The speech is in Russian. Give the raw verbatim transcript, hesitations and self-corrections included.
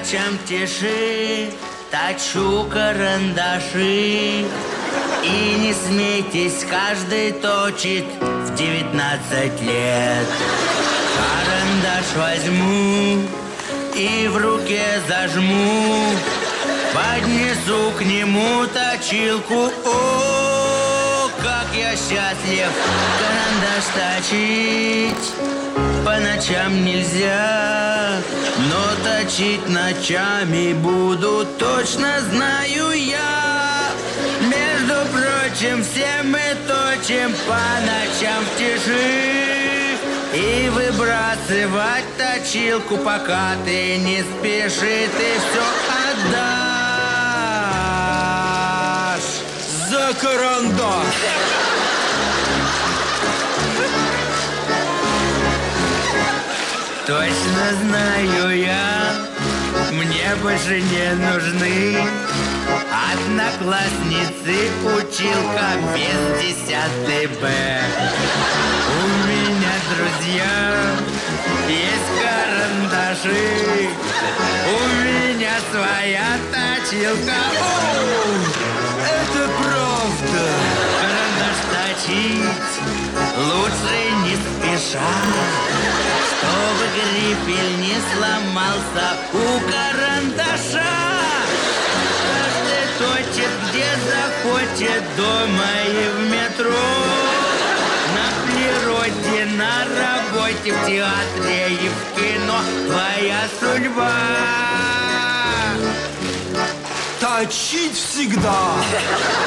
ночам тиши точу карандаши. И не смейтесь, каждый точит в девятнадцать лет. Карандаш возьму и в руке зажму, поднесу к нему точилку. О, как я счастлив! Карандаш точить по ночам нельзя, но точить ночами буду, точно знаю я. Между прочим, все мы точим по ночам в тиши. И выбрасывать точилку, пока ты не спеши, ты все отдашь За карандаш! Точно знаю я, мне больше не нужны одноклассницы, училка без десятый Б. У меня, друзья, есть карандаши, у меня своя точилка. О, это правда! Карандаш точить лучше не спеша, чтобы грифель не сломался у карандаша. Каждый точит, где захочет, дома и в метро, на природе, на работе, в театре и в кино. Твоя судьба Точить всегда!